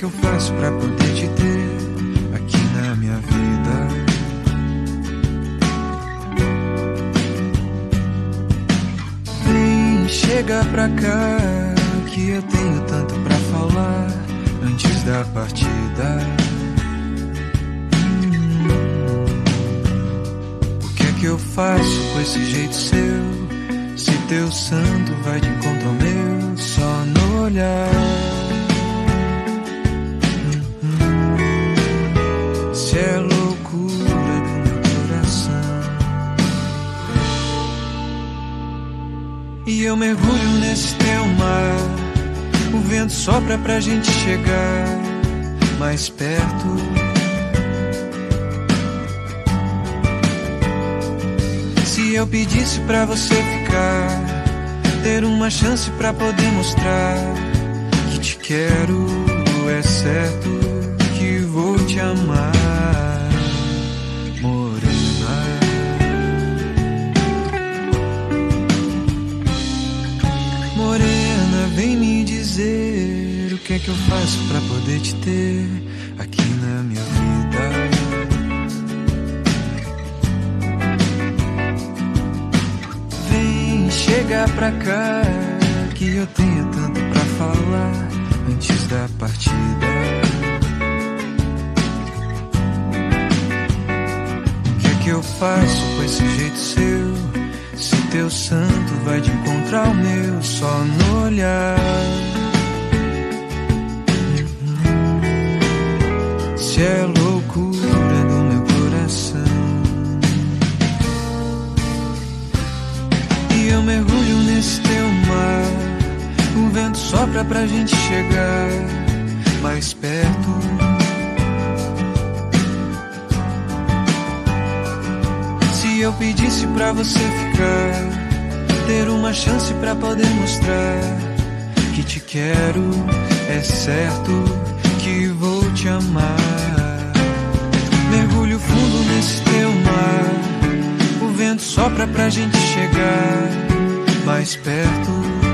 eu faço pra poder te ter aqui na minha vida? Vem, chega pra cá, que eu tenho tanto pra falar antes da partida. O que é que eu faço com esse jeito seu? Se teu santo vai de encontro ao meu só no olhar. Se é loucura do meu coração. E eu mergulho nesse teu mar. O vento sopra pra gente chegar mais perto. Se eu pedisse pra você ficar, ter uma chance pra poder mostrar que te quero, é certo que vou te amar, morena. Morena, vem me dizer o que é que eu faço pra poder te ter aqui na minha vida. Chega pra cá, que eu tenho tanto pra falar antes da partida. O que é que eu faço com esse jeito seu? Se teu santo vai de encontro ao meu só no olhar. Se é loucura do meu coração. Eu mergulho nesse teu mar. O vento sopra pra gente chegar mais perto. Se eu pedisse pra você ficar, ter uma chance pra poder mostrar que te quero, é certo que vou te amar. Mergulho fundo nesse teu mar. O vento sopra pra gente chegar mais perto.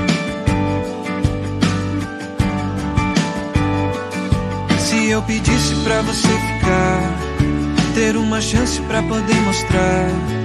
Se eu pedisse pra você ficar, ter uma chance pra poder mostrar